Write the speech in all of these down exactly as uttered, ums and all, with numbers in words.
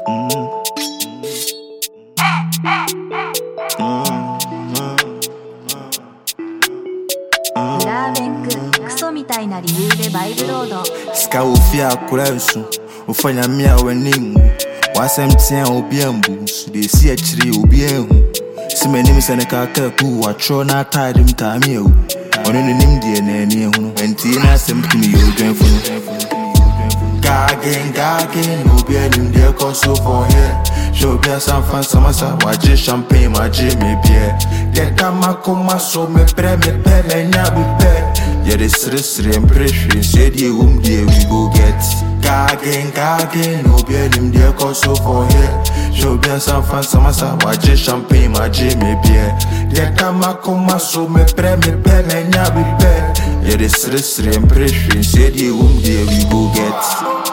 Scawfia Kurasu, Ufanya Mia Wening, Wasam Tian Obiambu, they see a tree Obiam. See my name is Seneka who are Trona tied him Tamio. On an Indian and Tina sent to me, you join for Gagging, gagging, Obiam, dear Cosso for here. Show be a San Francisco, watch champagne, my Jimmy beer. Get Kamakoma, so me pre me pen and yabi pen. Yeah, this is the impression, said you whom dear we go get. Gagging, gagging, no be him dear Cosso for here. Show be a San Francisco, watch champagne, my Jimmy beer. Get Kamakoma, so me pre me pen and yabi pen. Yeah, this is the impression, said you whom dear we go get.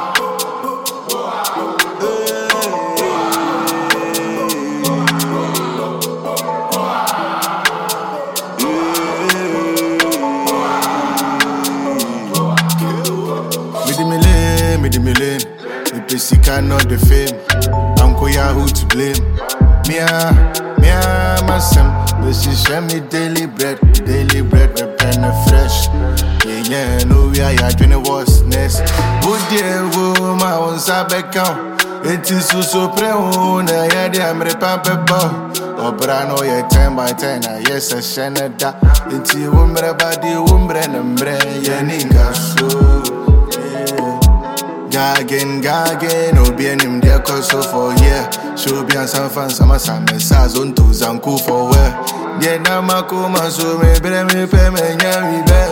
Sika not the fame. Uncle Yahoo to blame. Mia, mia, masam. But she share me daily bread, daily bread, we pen fresh. Yeah, yeah, no, we are ya doing what's next. Would dear woman on Sabecam? It is so so pre-owned. I had the American pepper. Oh, but I know you're ten by ten. Yes, I shan't that. It's you, woman, body, woman, and bread. Yeah, nigga, so. Gagging, gagging, no be him there Cosso for yeah. Show be a San Francisco, some messages on to Zanku for where. Yeah, now my coma, so me bre me pe me nyami be.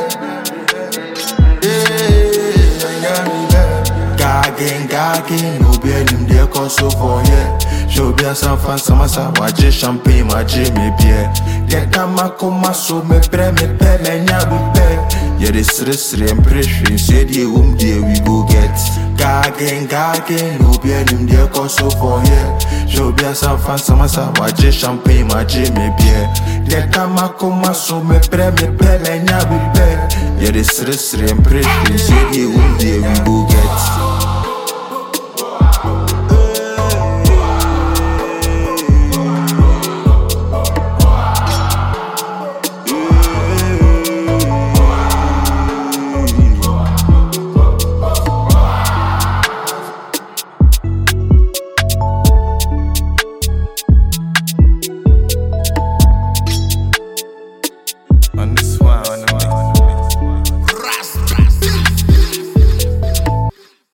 Yeah, gagging, gagging, no be him there Cosso for yeah. Show be a San Francisco, watch champagne, my Jimmy beer. Yeah, now my coma, so me bre me pe me nyami be. Yeah, this is the impression, said you whom dear we go get. Gagging, gagging, no be him dear Cosso for here. Show be a San Francisco, watch champagne, my Jimmy beer. Yeah, Kamakoma, so me pre me pe me nyabi pe. Yeah, this is the impression, said you whom dear we